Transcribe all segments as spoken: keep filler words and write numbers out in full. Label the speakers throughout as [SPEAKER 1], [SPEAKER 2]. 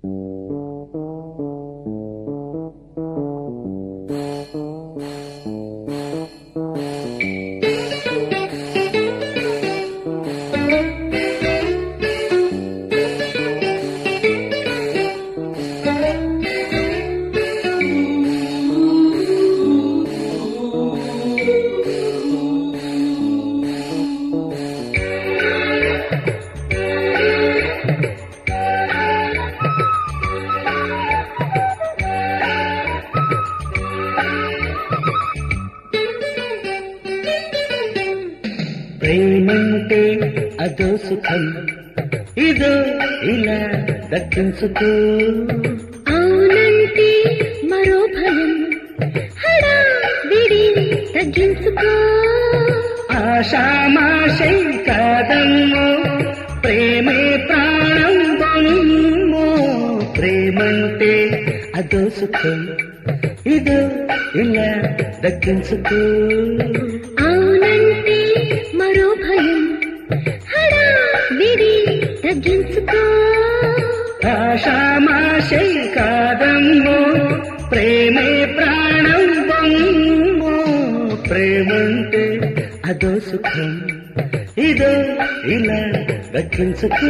[SPEAKER 1] ప్రేమంటే అదో సుఖం ఇదో ఇలా దక్కించుకో.
[SPEAKER 2] అవునంటే మరో భయం హడావిడి తగ్గించుకో.
[SPEAKER 1] ఆషామాషై కాదమ్మో ప్రేమే ప్రాణం బొమ్మో. ప్రేమంటే అదో సుఖం ఇదో ఇలా దక్కించుకో.
[SPEAKER 2] అవునంటే మరో భయం హడావిడి తగ్గించుకో.
[SPEAKER 1] ఆషామాషై కాదమ్మో ప్రేమే ప్రాణం బొమ్మో. ప్రేమంటే అదో సుఖం ఇదో ఇలా దక్కించుకో.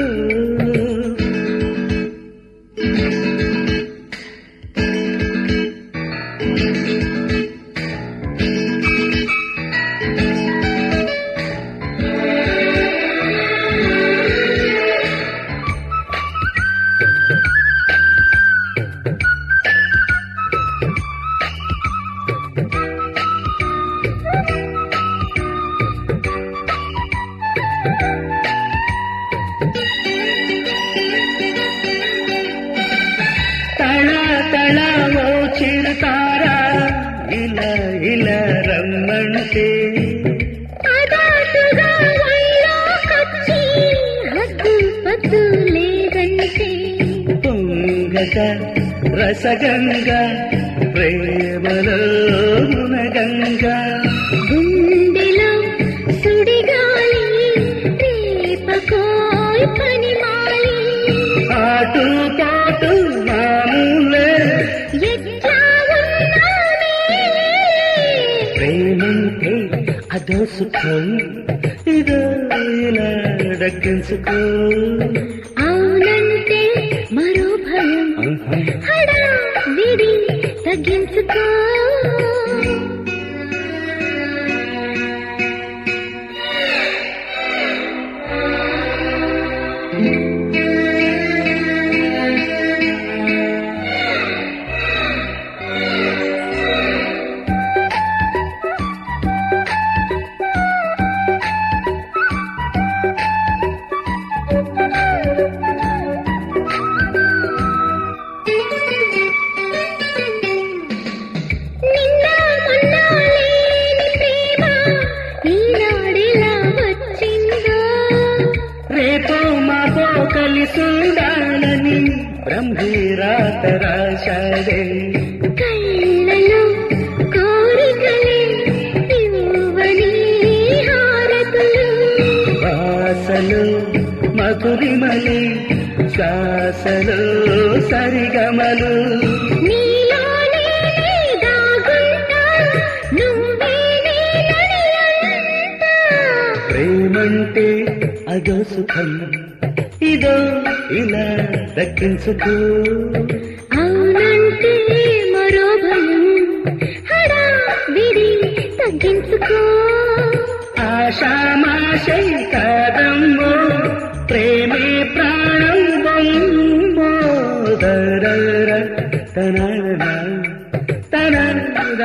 [SPEAKER 1] తళ తళ ఓ చిరుతారా ఇలా ఇలా రమ్మంటే.
[SPEAKER 2] అదాటుగా ఒళ్ళోకొచ్చి హద్దు పద్దు లేదంటే.
[SPEAKER 1] పొంగగా రసగంగా ప్రేమలో మునగంగా.
[SPEAKER 2] గుండెలో సుడిగాలి రేపకోయ్ పనిమాలి.
[SPEAKER 1] ఆటు పాటు మామూలే
[SPEAKER 2] ఎట్లా ఉన్నానే.
[SPEAKER 1] ప్రేమంటే అదో సుఖం ఇదో ఇలా దక్కించుకో.
[SPEAKER 2] అవునంటే మరో భయం హడావిడి తగ్గించుకో. నిన్న మొన్న లేని ప్రేమ ఈనాడెలా వచ్చిందో.
[SPEAKER 1] రేపో మాతో కలిసుండాలని బ్రహ్మీరాత రాశాడే.
[SPEAKER 2] కళ్ళలో కోరికలే ఇవ్వని హారతులు.
[SPEAKER 1] వాసలు మధురిమలి శ్వాసలు సరిగమలు.
[SPEAKER 2] నీలోనే దాగుంటా నువ్వే నేనంటా.
[SPEAKER 1] ప్రేమంటే అదో సుఖం ఇదో ఇలా దక్కించుకో.
[SPEAKER 2] అవునంటే మరో భయం హడావిడి తగ్గించుకో.
[SPEAKER 1] ఆషామాషై కాదమ్మో ప్రేమే ప్రాణం బొమ్మో. దరర తనన తనన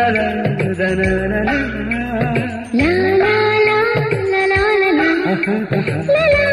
[SPEAKER 2] లా లా లా లా లా లా లా లా లా.